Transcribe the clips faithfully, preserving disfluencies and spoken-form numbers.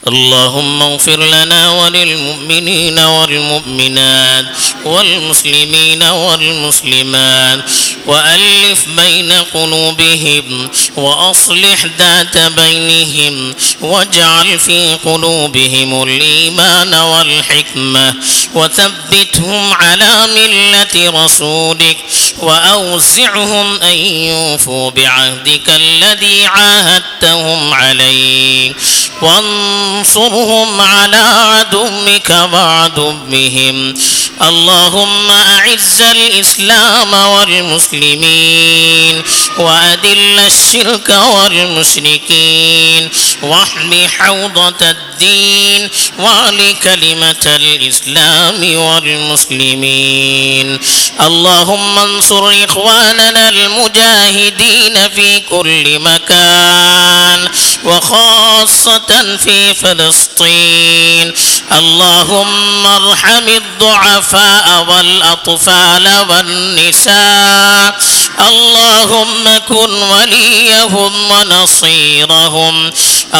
اللهم اغفر لنا وللمؤمنين والمؤمنات والمسلمين والمسلمات وألف بين قلوبهم وأصلح ذات بينهم واجعل في قلوبهم الإيمان والحكمة وثبتهم على ملة رسولك وأوزعهم أن يوفوا بعهدك الذي عاهدتهم عليه وانصرهم على عدوك وعدوهم. اللهم أعز الإسلام والمسلمين وأذل الشرك والمشركين واحم حوضة الدين وعلي كلمة الإسلام والمسلمين. اللهم انصر إخواننا المجاهدين في كل مكان وخاصة في فلسطين. اللهم ارحم الضعفاء والأطفال والنساء. اللهم كن وليهم ونصيرهم.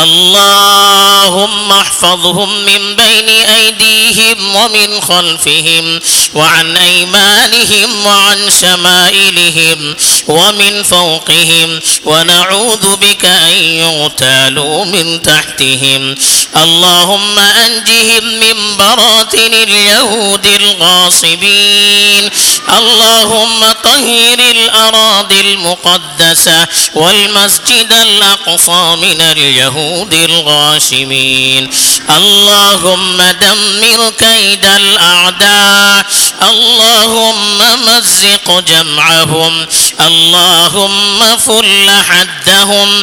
اللهم احفظهم من بين أيديهم ومن خلفهم وعن أيمانهم وعن شمائلهم ومن فوقهم ونعوذ بك أن يغتالوا من تحتهم. اللهم أنجهم من براثن اليهود الغاصبين. اللهم طهر الأراضي المقدسة والمسجد الأقصى من اليهود الغاشمين. اللهم دمر كيد الأعداء. اللهم مزق جمعهم. اللهم فل حدهم.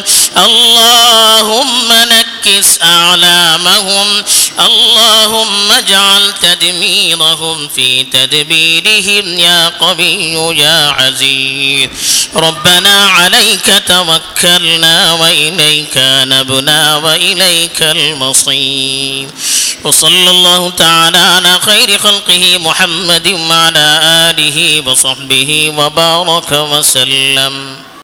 اللهم نكس أعلامهم. اللهم اجعل تدميرهم في تدبيرهم يا قوي يا عزيز. ربنا عليك توكلنا وإليك نبنا وإليك المصير. وصلى الله تعالى على خير خلقه محمد وعلى آله وصحبه وبارك وسلم.